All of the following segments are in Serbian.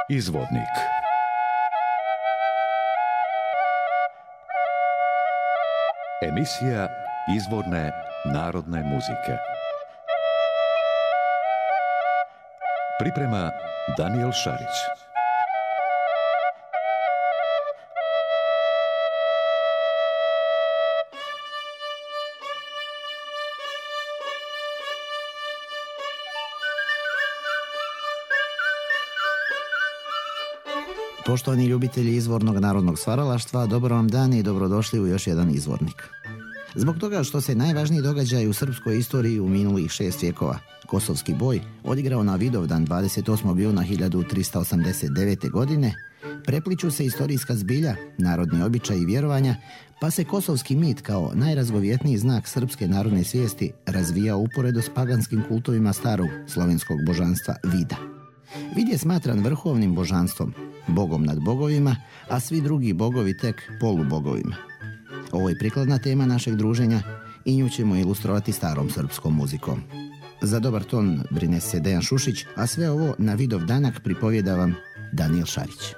Izvornik. Emisija izvorne narodne muzike. Priprema Daniel Šarić. Poštovani ljubitelji izvornog narodnog stvaralaštva, dobar vam dan i dobrodošli u još jedan izvornik. Zbog toga što se najvažniji događaj u srpskoj istoriji u minulih 6 vijekova, Kosovski boj, odigrao na Vidovdan 28. juna 1389. godine, prepliću se istorijska zbilja, narodni običaji i vjerovanja, pa se kosovski mit kao najrazgovjetniji znak srpske narodne svijesti razvija uporedo s paganskim kultovima starog slovenskog božanstva Vida. Vid je smatran vrhovnim božanstvom, bogom nad bogovima, a svi drugi bogovi tek polubogovima. Ovo je prikladna tema našeg druženja i nju ćemo ilustrovati starom srpskom muzikom. Za dobar ton brine se Dejan Šušić, a sve ovo na Vidovdanak pripovjeda vam Daniel Šarić.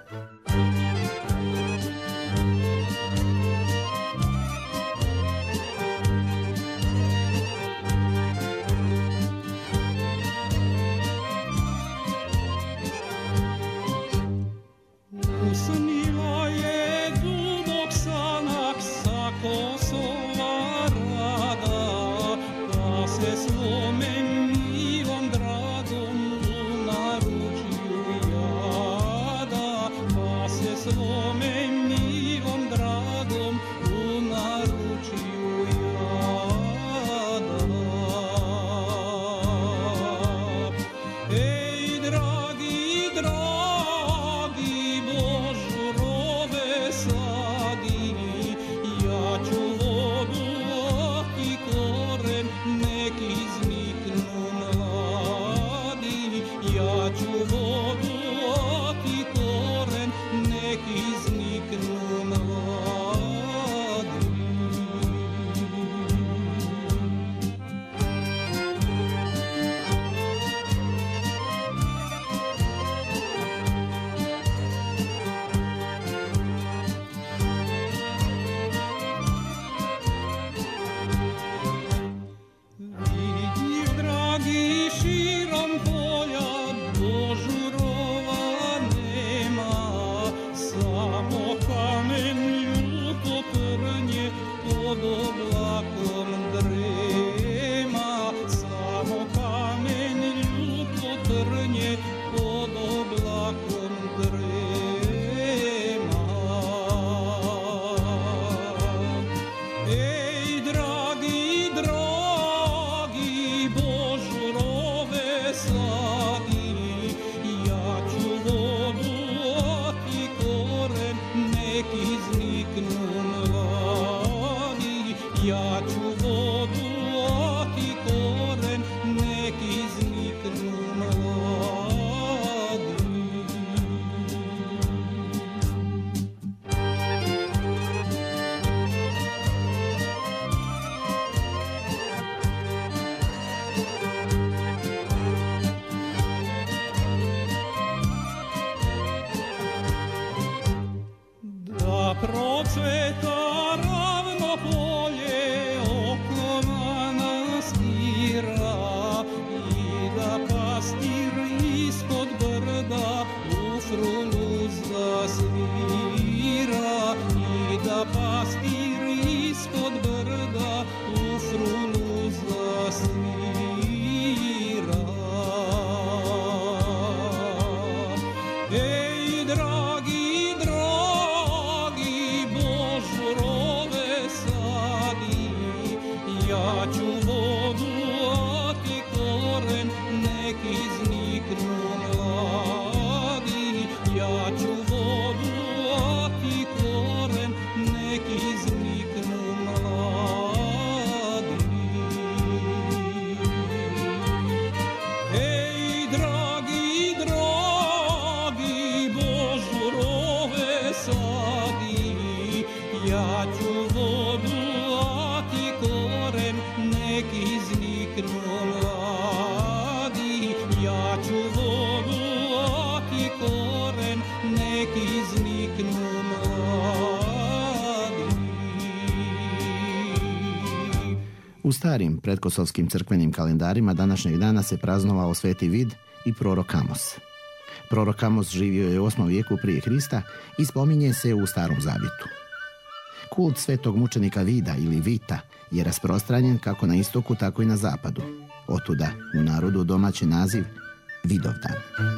U starim predkosovskim crkvenim kalendarima današnjeg dana se praznovao Sveti Vid i prorok Amos. Prorok Amos živio je u 8. vijeku prije Krista i spominje se u Starom zavjetu. Kult svetog mučenika Vida ili Vita je rasprostranjen kako na istoku, tako i na zapadu. Otuda u narodu domaći naziv Vidovdan.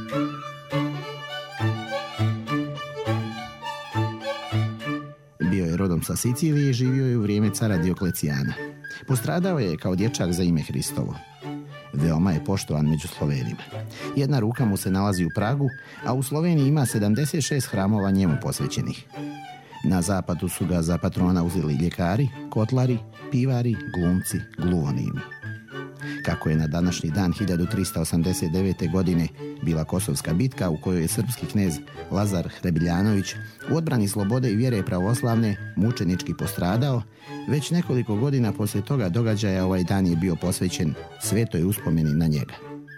Bio je rodom sa Sicilije i živio je u vrijeme cara Dioklecijana. Postradao je kao dječak za ime Hristovo. Veoma je poštovan među Slovenima. Jedna ruka mu se nalazi u Pragu, a u Sloveniji ima 76 hramova njemu posvećenih. Na zapadu su ga za patrona uzeli ljekari, kotlari, pivari, glumci, gluvonimi. Kako je na današnji dan 1389. godine bila Kosovska bitka u kojoj je srpski knez Lazar Hrebeljanović u odbrani slobode i vjere pravoslavne mučenički postradao, već nekoliko godina poslije toga događaja ovaj dan je bio posvećen svetoj uspomeni na njega.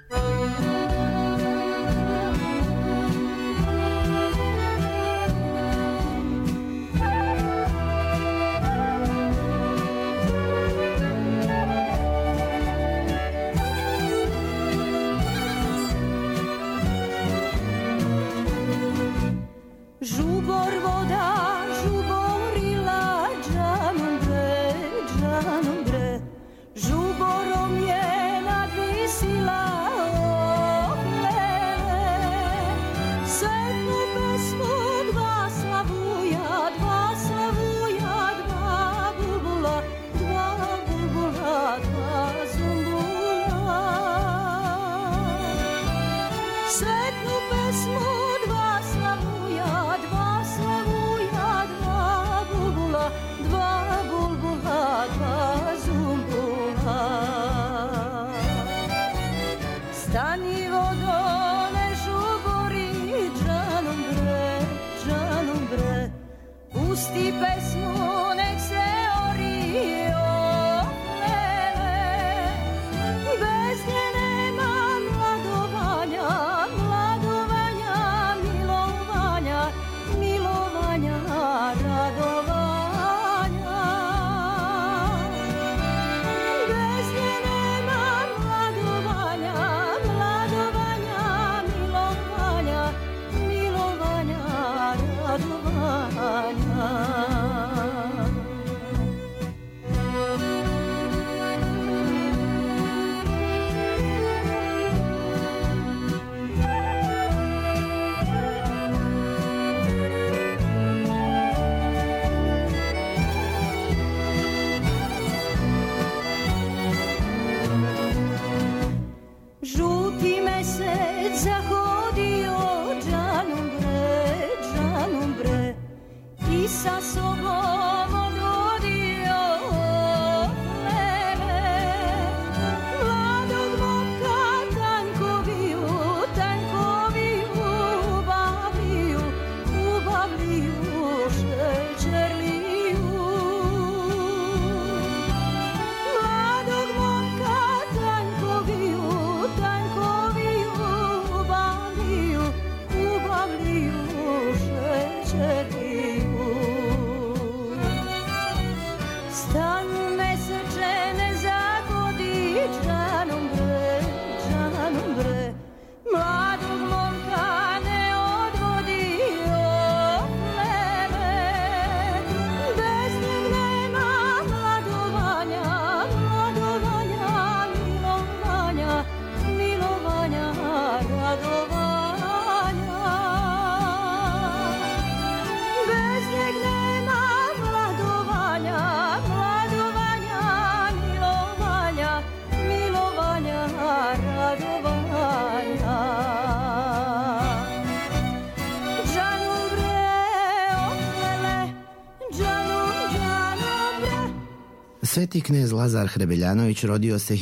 Sveti knez Lazar Hrebeljanović rodio se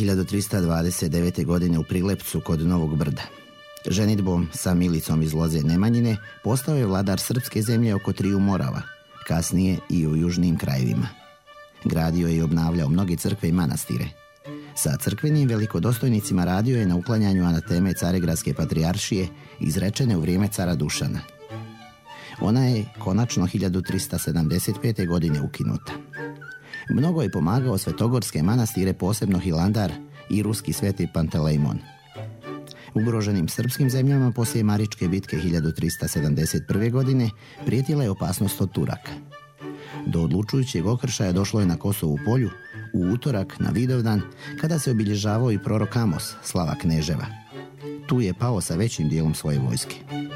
1329. godine u Prilepcu kod Novog Brda. Ženidbom sa Milicom iz Loze Nemanjine postao je vladar srpske zemlje oko Triju Morava, kasnije i u južnim krajevima. Gradio je i obnavljao mnoge crkve i manastire. Sa crkvenim velikodostojnicima radio je na uklanjanju anateme Caregradske patrijaršije izrečene u vrijeme cara Dušana. Ona je konačno 1375. godine ukinuta. Mnogo je pomagao svetogorske manastire, posebno Hilandar i ruski sveti Pantelejmon. Ugroženim srpskim zemljama poslije Maričke bitke 1371. godine prijetila je opasnost od Turaka. Do odlučujućeg okršaja došlo je na Kosovu polju u utorak na Vidovdan, kada se obilježavao i prorok Amos, slava kneževa. Tu je pao sa većim dijelom svoje vojske.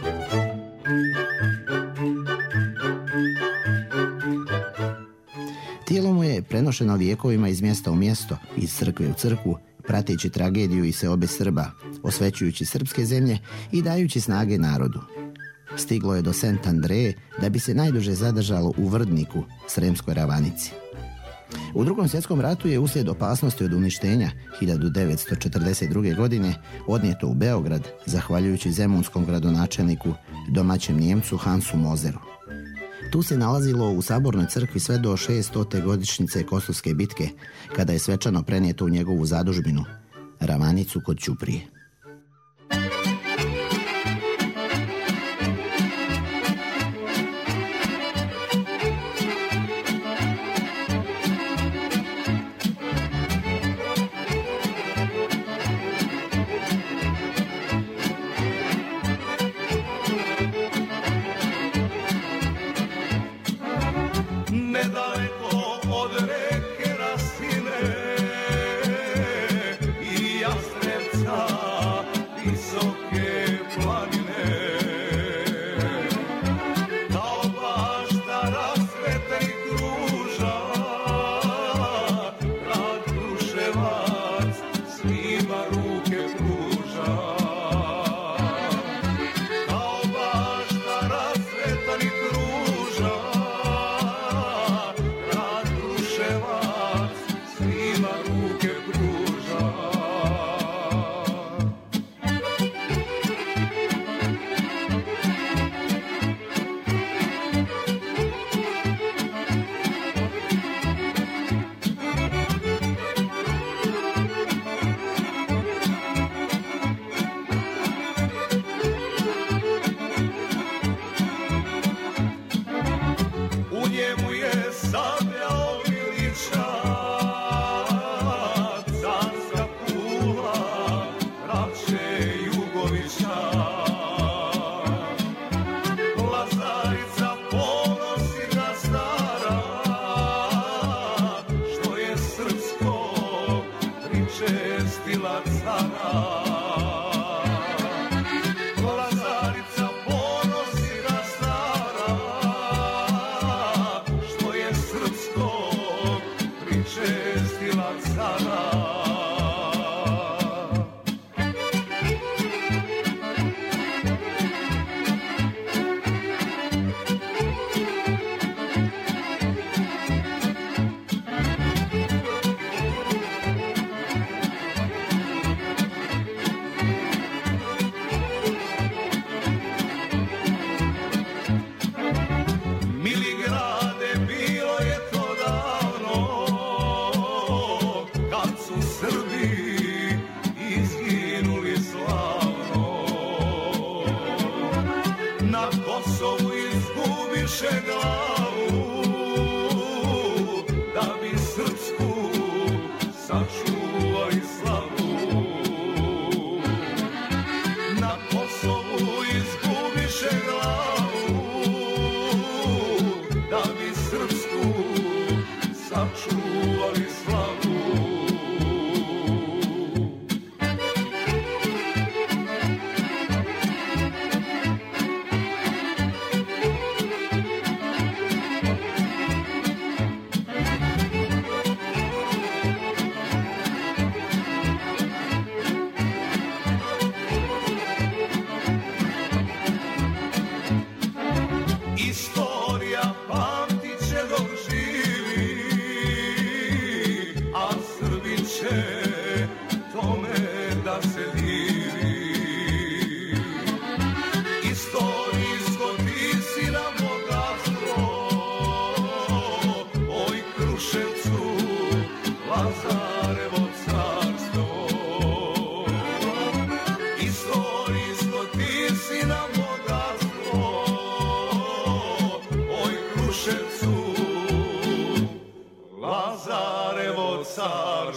Tijelo mu je prenošeno vijekovima iz mjesta u mjesto, iz crkve u crkvu, prateći tragediju i seobe Srba, osvećujući srpske zemlje i dajući snage narodu. Stiglo je do Sent Andreje da bi se najduže zadržalo u Vrdniku, Sremskoj ravanici. U Drugom svjetskom ratu je uslijed opasnosti od uništenja 1942. godine odnijeto u Beograd, zahvaljujući zemunskom gradonačelniku, domaćem Njemcu Hansu Mozeru. Tu se nalazilo u sabornoj crkvi sve do 600. godišnjice Kosovske bitke, kada je svečano prenijeto u njegovu zadužbinu, Ravanicu kod Ćuprije.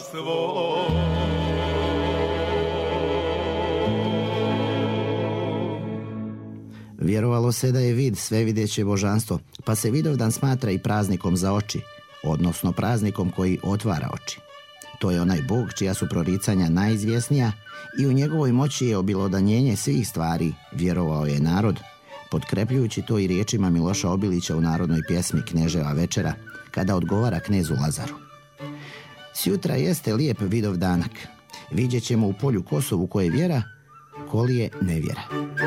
svo. Vjerovalo se da je vid svevidjeće božanstvo, pa se Vidovdan smatra i praznikom za oči, odnosno praznikom koji otvara oči. To je onaj Bog čija su proricanja najizvjesnija i u njegovoj moći je obilodanjenje svih stvari, vjerovao je narod, potkrepljujući to i riječima Miloša Obilića u narodnoj pjesmi Kneževa večera, kada odgovara knezu Lazaru. Sjutra jeste lijep Vidovdanak, vidjet ćemo u polju Kosovu koje vjera, kolije nevjera.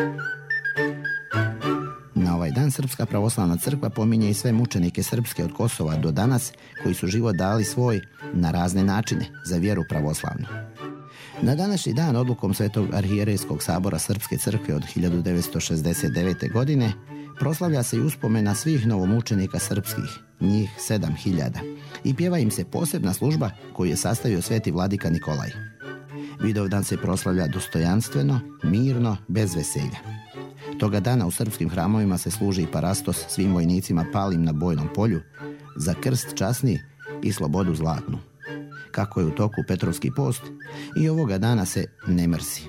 Na ovaj dan Srpska pravoslavna crkva pominje i sve mučenike srpske od Kosova do danas koji su život dali svoj na razne načine za vjeru pravoslavnu. Na današnji dan odlukom Svetog arhijerejskog sabora Srpske crkve od 1969. godine proslavlja se i uspomena svih novomučenika srpskih, njih 7000, i pjeva im se posebna služba koju je sastavio sveti vladika Nikolaj. Vidovdan se proslavlja dostojanstveno, mirno, bez veselja. Toga dana u srpskim hramovima se služi parastos svim vojnicima palim na bojnom polju za krst časni i slobodu zlatnu. Kako je u toku Petrovski post, i ovoga dana se ne mrsi.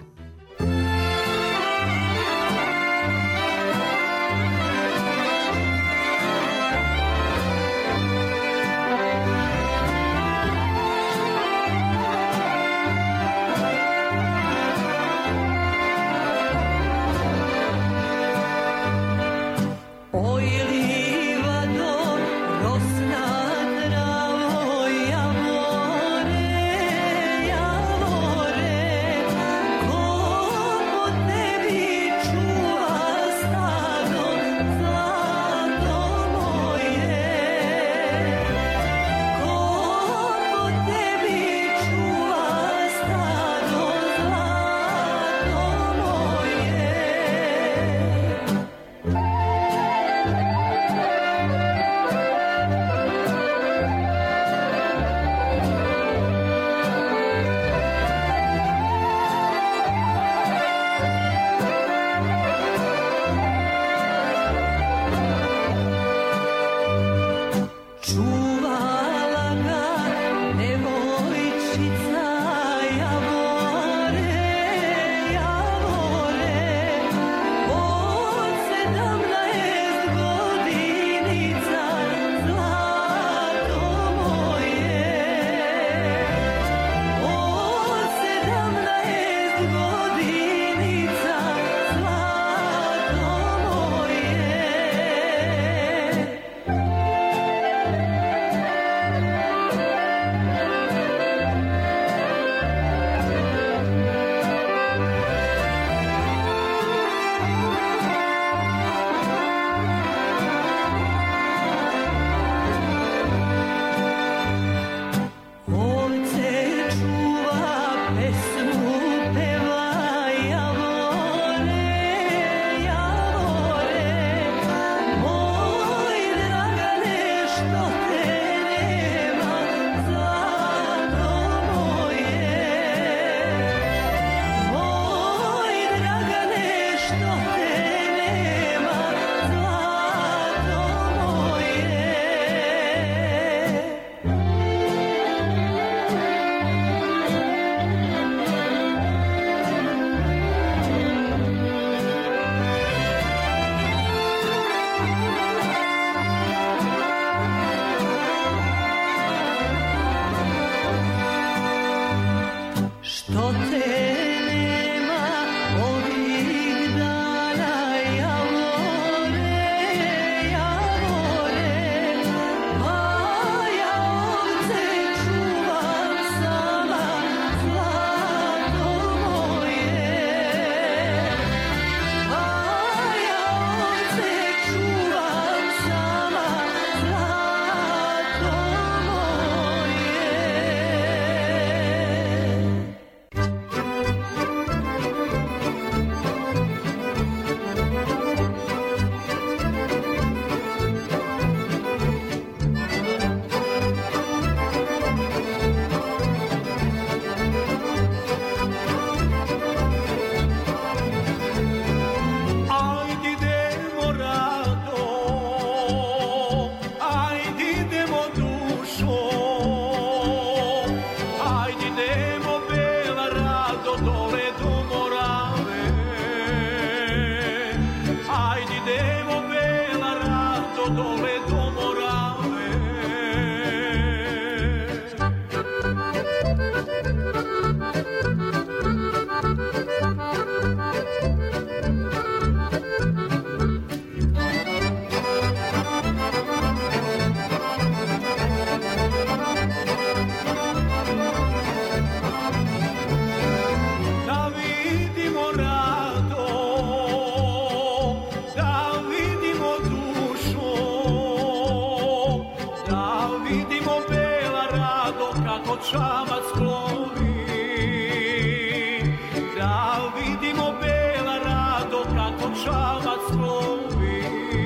šamac plovi.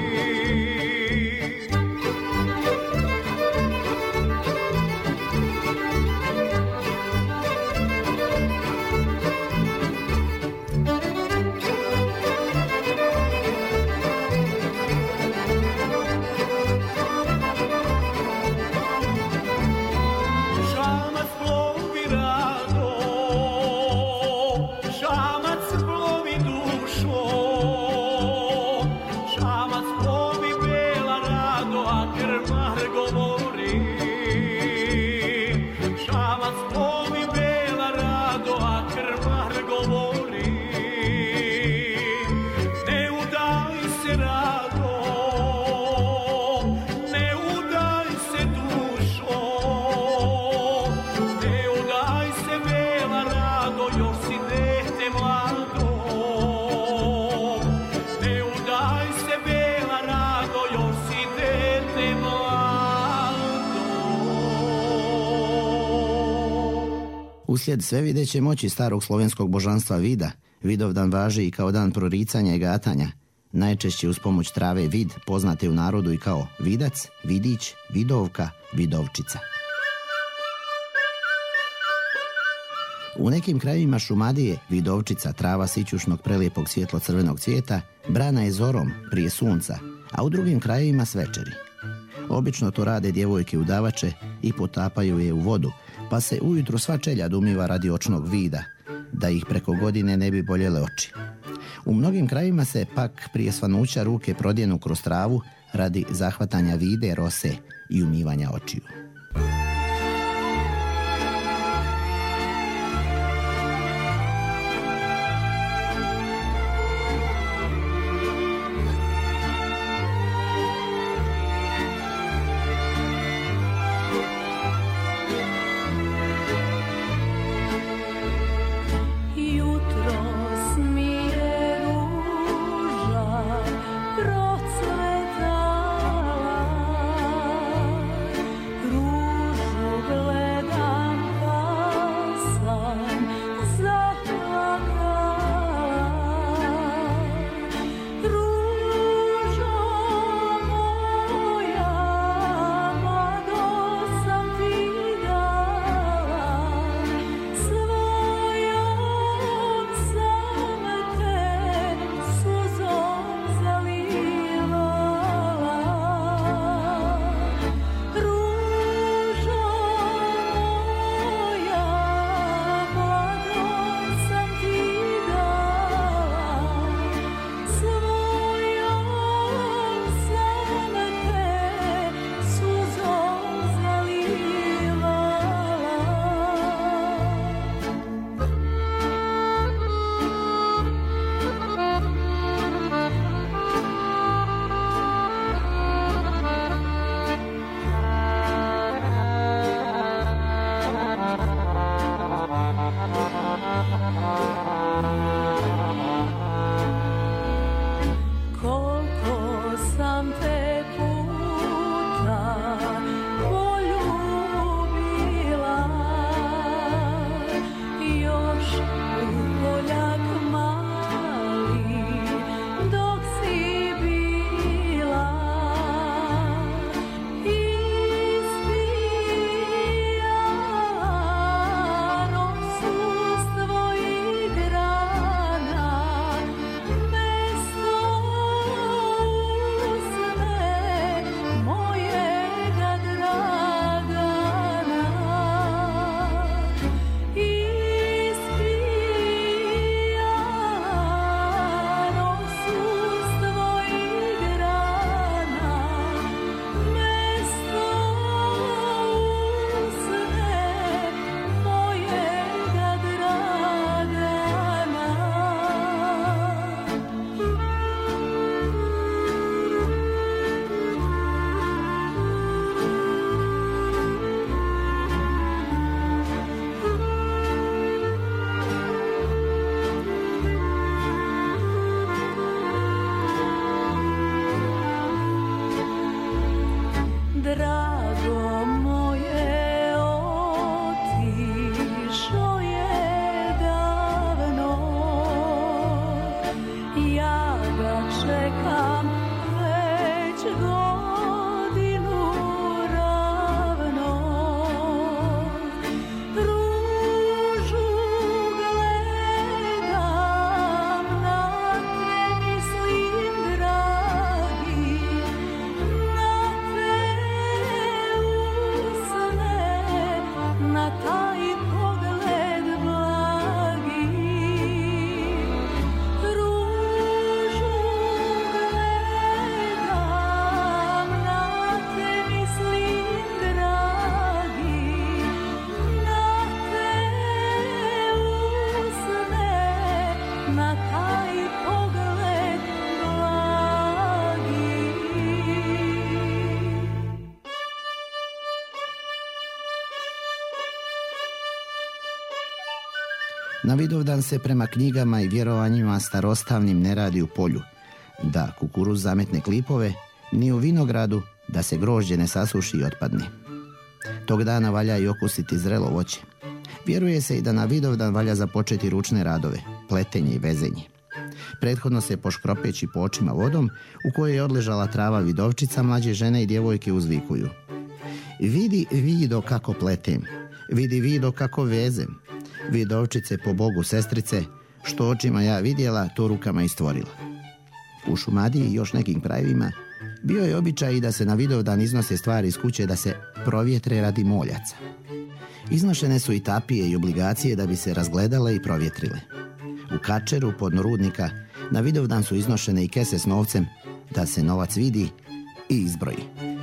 Uslijed svevideće moći starog slovenskog božanstva Vida, Vidovdan važi i kao dan proricanja i gatanja, najčešće uz pomoć trave vid, poznate u narodu i kao vidac, vidić, vidovka, vidovčica. U nekim krajevima Šumadije vidovčica, trava sićušnog prelijepog svjetlo-crvenog cvijeta, brana je zorom prije sunca, a u drugim krajevima svečeri. Obično to rade djevojke udavače i potapaju je u vodu, pa se ujutro sva čeljad umiva radi očnog vida, da ih preko godine ne bi boljele oči. U mnogim krajevima se pak prije svanuća ruke prodjenu kroz travu radi zahvatanja vide, rose i umivanja očiju. Procvetala Na Vidovdan se prema knjigama i vjerovanjima starostavnim ne radi u polju, da kukuruz zametne klipove, ni u vinogradu da se grožđe ne sasuši i otpadne. Tog dana valja i okusiti zrelo voće. Vjeruje se i da na Vidovdan valja započeti ručne radove, pletenje i vezenje. Prethodno se poškropeći po očima vodom u kojoj je odležala trava vidovčica, mlađe žene i djevojke uzvikuju: vidi vido kako pletem, vidi vido kako vezem, vidovčice po Bogu sestrice, što očima ja vidjela, to rukama i stvorila. U Šumadiji i još nekim krajevima bio je običaj da se na Vidovdan iznose stvari iz kuće da se provjetre radi moljaca. Iznošene su i tapije i obligacije da bi se razgledale i provjetrile. U Kačeru, podno Rudnika, na Vidovdan su iznošene i kese s novcem da se novac vidi i izbroji.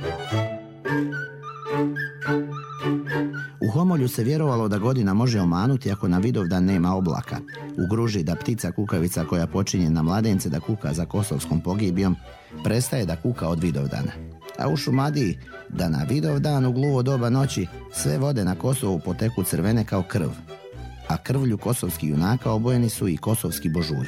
U Homolju se vjerovalo da godina može omanuti ako na Vidovdan nema oblaka. U Gruži da ptica kukavica koja počinje na mladence da kuka za kosovskom pogibijom prestaje da kuka od Vidovdana. A u Šumadiji da na Vidovdan u gluvo doba noći sve vode na Kosovu poteku crvene kao krv, a krvlju kosovskih junaka obojeni su i kosovski božuri.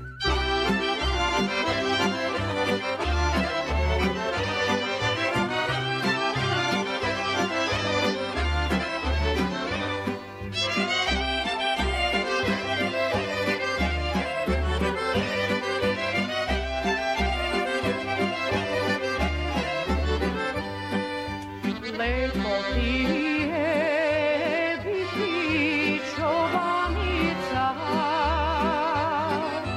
Lepo ti je biti čovanica,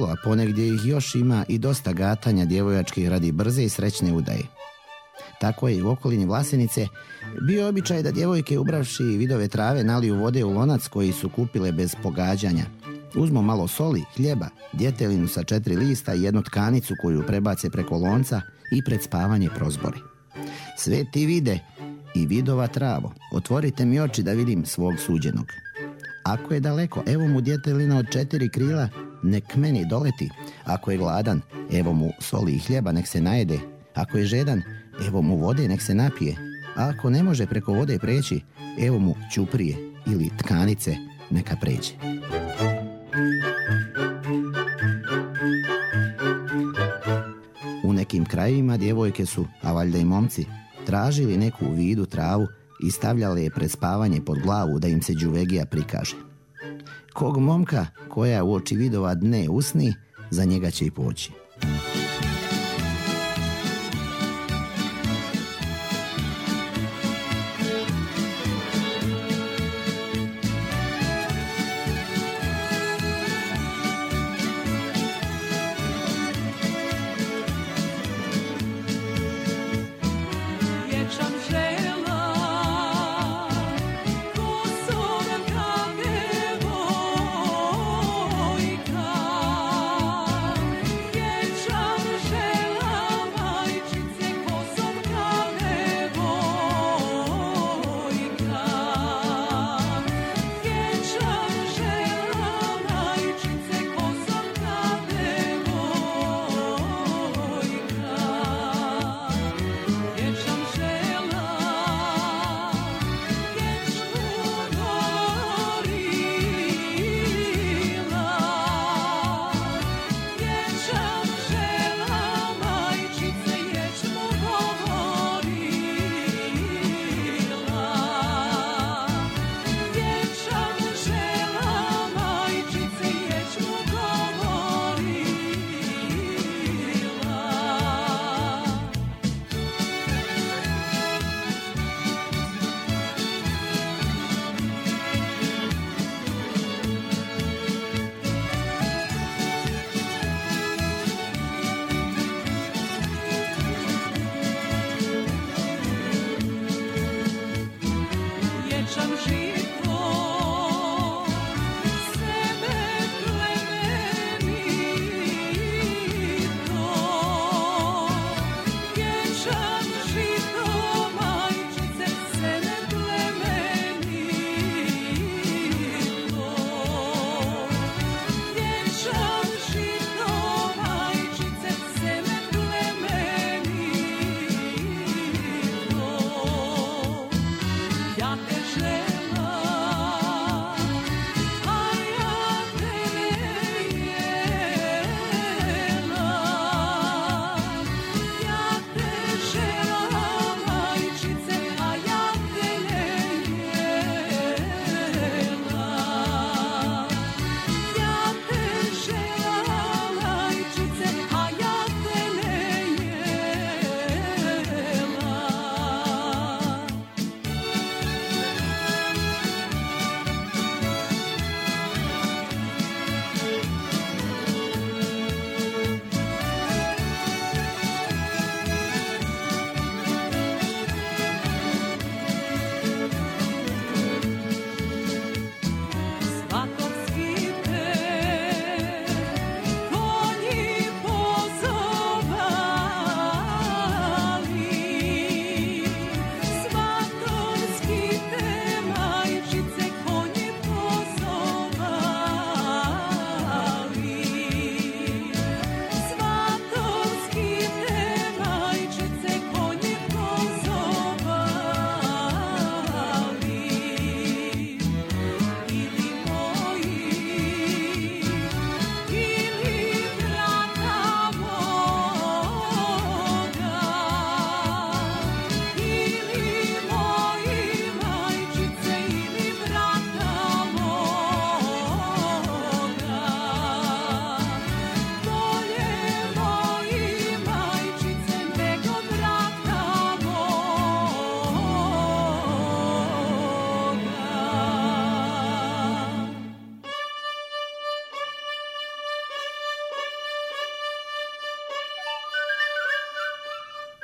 a ponegdje ih još ima i dosta gatanja djevojačkih radi brze i srećne udaje. Tako je i u okolini Vlasenice bio običaj da djevojke, ubravši vidove trave, naliju vode u lonac koji su kupile bez pogađanja. Uzmu malo soli, hljeba, djetelinu sa 4 lista i jednu tkanicu koju prebace preko lonca i pred spavanje prozbore. Sveti vide i vidova travo, otvorite mi oči da vidim svog suđenog. Ako je daleko, evo mu djetelina od 4 krila, nek meni doleti. Ako je gladan, evo mu soli i hljeba, nek se najede. Ako je žedan, evo mu vode, nek se napije. A ako ne može preko vode preći, evo mu ćuprije ili tkanice, neka pređe. U nekim krajevima djevojke su, a valjda i momci, tražili neku vidu travu i stavljali je pred spavanje pod glavu da im se đuvegija prikaže. Kog momka koja u oči vidova dne usni, za njega će i poći. Vječan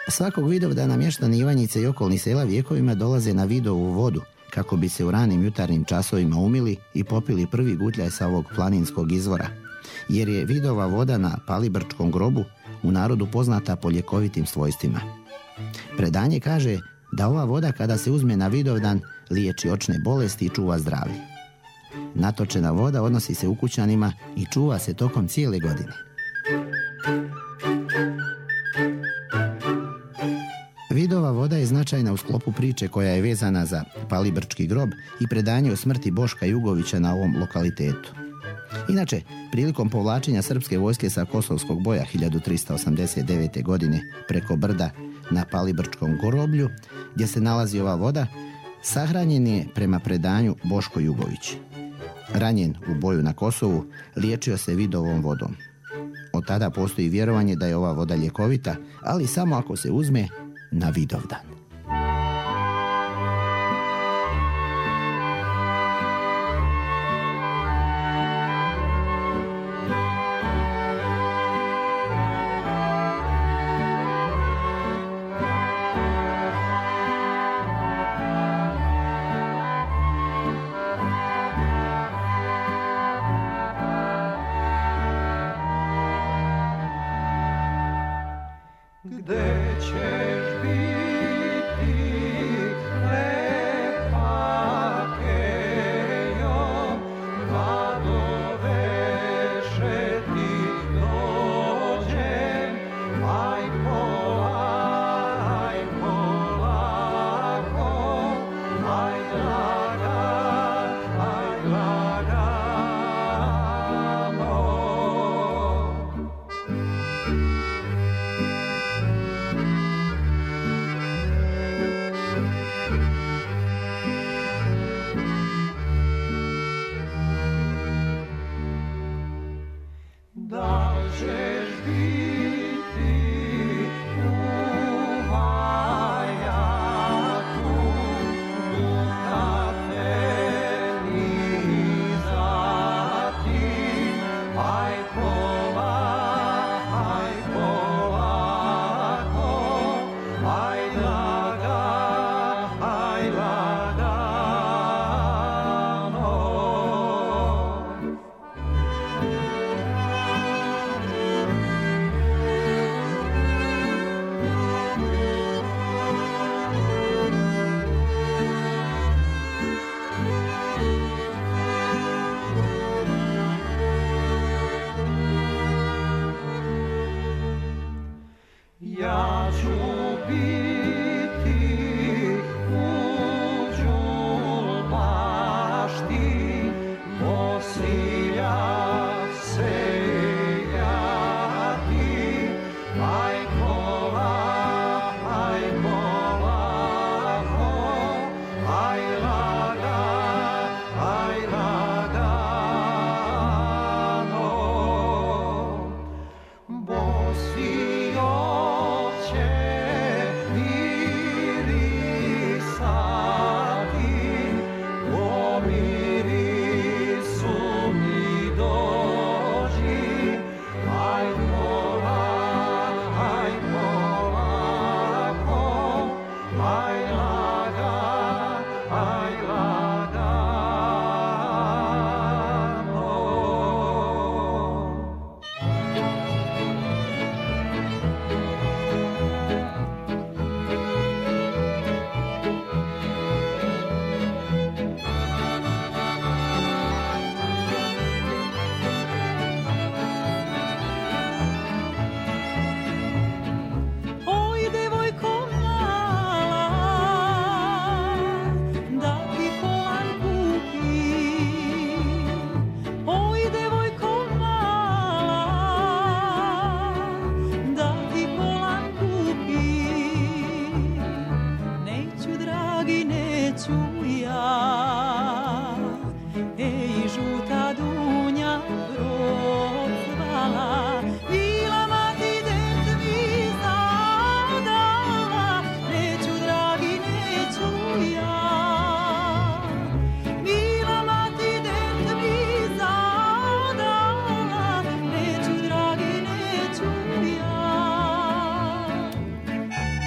Svakog Vidovdana mještani Ivanjice i okolnih sela vjekovima dolaze na Vidovu vodu kako bi se u ranim jutarnjim časovima umili i popili prvi gutljaj sa ovog planinskog izvora, jer je Vidova voda na Palibrčkom grobu u narodu poznata po ljekovitim svojstvima. Predanje kaže da ova voda kada se uzme na Vidovdan liječi očne bolesti i čuva zdravlje. Natočena voda odnosi se ukućanima i čuva se tokom cijele godine. Vidova voda je značajna u sklopu priče koja je vezana za Palibrčki grob i predanje o smrti Boška Jugovića na ovom lokalitetu. Inače, prilikom povlačenja srpske vojske sa Kosovskog boja 1389. godine preko brda na Palibrčkom groblju, gdje se nalazi ova voda, sahranjen je prema predanju Boško Jugović. Ranjen u boju na Kosovu, liječio se Vidovom vodom. Od tada postoji vjerovanje da je ova voda ljekovita, ali samo ako se uzme na Vidovdan. Gde ćeš biti, lepa Kejo, kad oveše ti dođem, aj polako, aj lagano. Da ćeš biti u vajaku, duha te nizati, aj polako, aj lagano. Ja ću biti u džulbašti, posilja sejati, aj polako, aj lagano. Bosi oće mirisati, po mirisu mi dođi, aj polako, aj lagano. Oj, devojko mala, da ti kolan kupim. Oj, devojko mala, da ti kolan kupim. Neću, dragi, neću ja, ej, žuta dunja procvala, bila mati dete mi zadala. Neću, dragi, neću ja, bila mati dete mi zadala. Neću, dragi, neću ja.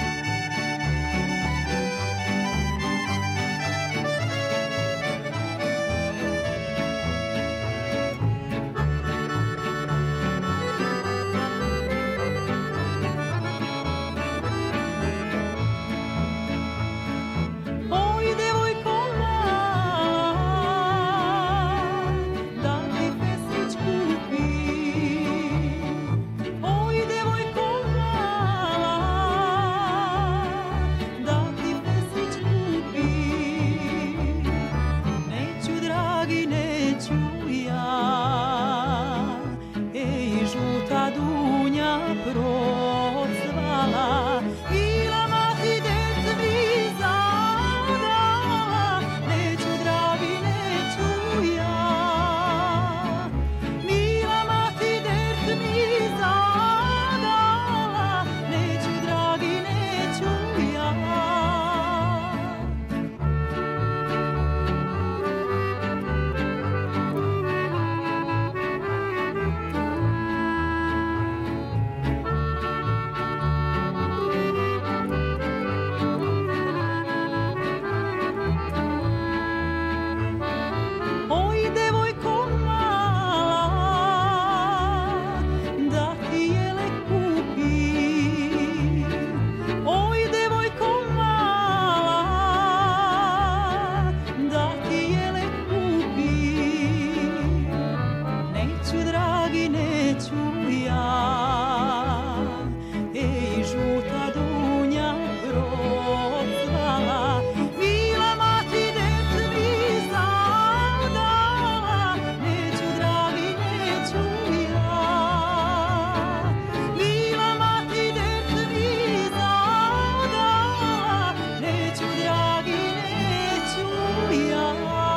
procvala, bila mati dec mi zadala, neću dragi, neću ja. Bila mati dec mi zadala, neću dragi, neću ja. Oj, devojko mala, da ti jele kupim. Oj, devojko mala, da ti jele kupim. Neću, dragi, neću ja. Ej, žuta dunja procvala, bila mati dec mi zadala, neću, dragi, neću ja. Bila mati dec mi zadala, neću, dragi, neću ja.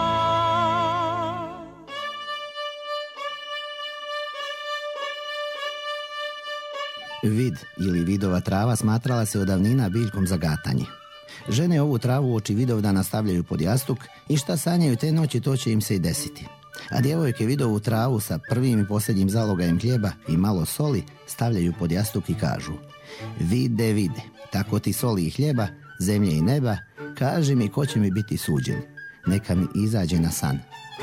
Vid ili vidova trava smatrala se od davnina biljkom za gatanje. Žene ovu travu uoči Vidovdana stavljaju pod jastuk i šta sanjaju te noći, to će im se i desiti. A djevojke vidovu travu sa prvim i posljednjim zalogajem hljeba i malo soli stavljaju pod jastuk i kažu: vide, vide, tako ti soli i hljeba, zemlje i neba, kaži mi ko će mi biti suđen, neka mi izađe na san.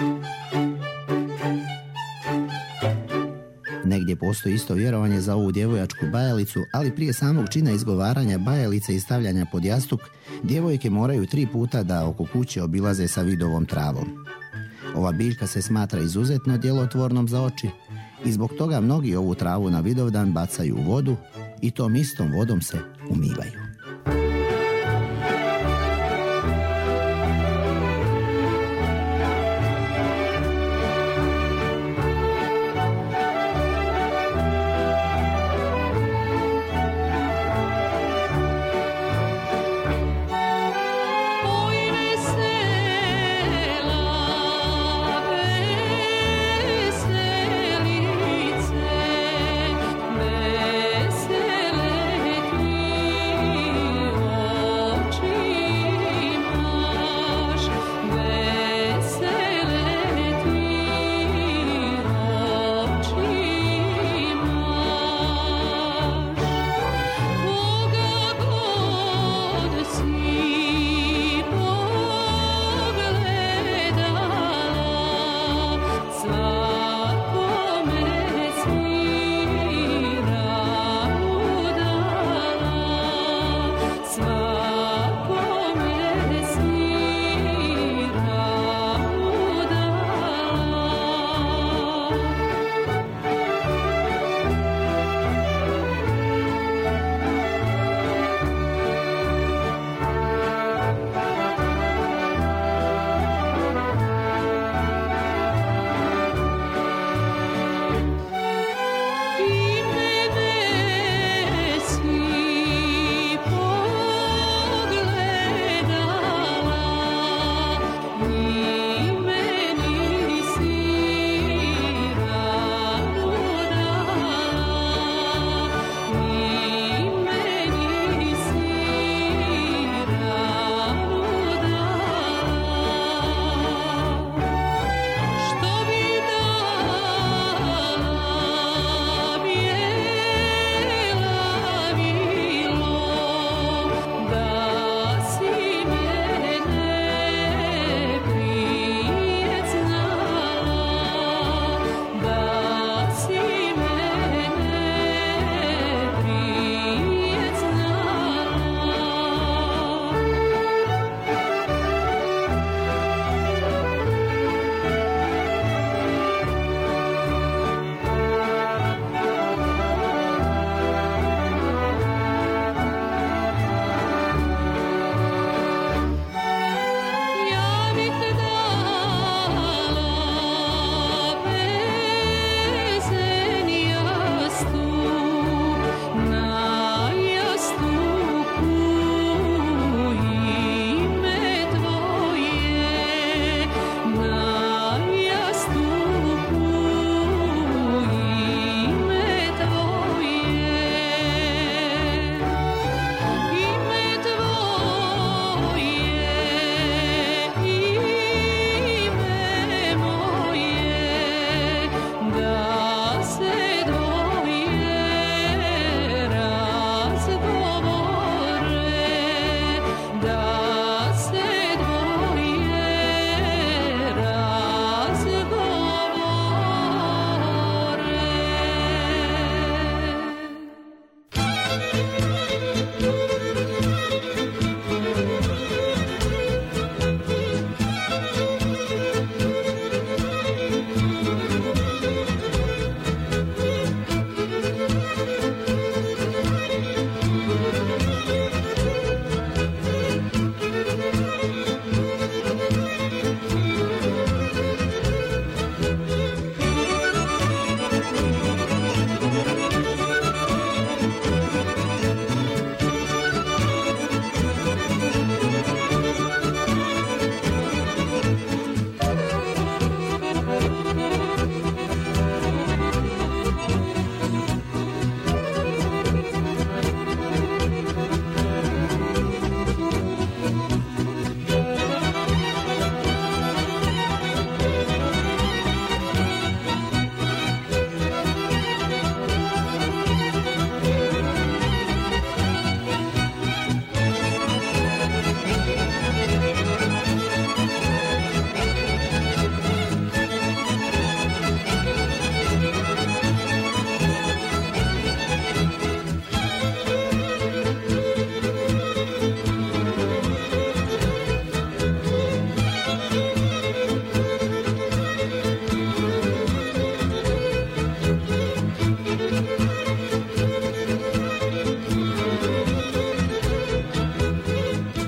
Negdje postoji isto vjerovanje za ovu djevojačku bajalicu, ali prije samog čina izgovaranja bajalice i stavljanja pod jastuk, djevojke moraju 3 puta da oko kuće obilaze sa vidovom travom. Ova biljka se smatra izuzetno djelotvornom za oči i zbog toga mnogi ovu travu na Vidovdan bacaju u vodu i tom istom vodom se umivaju. Oj, vesela, veselice, vesele ti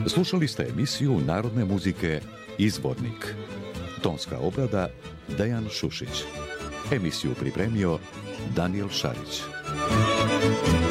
Slušali ste emisiju narodne muzike Izvornik. Tonska obrada Dejan Šušić. Emisiju pripremio Daniel Šarić.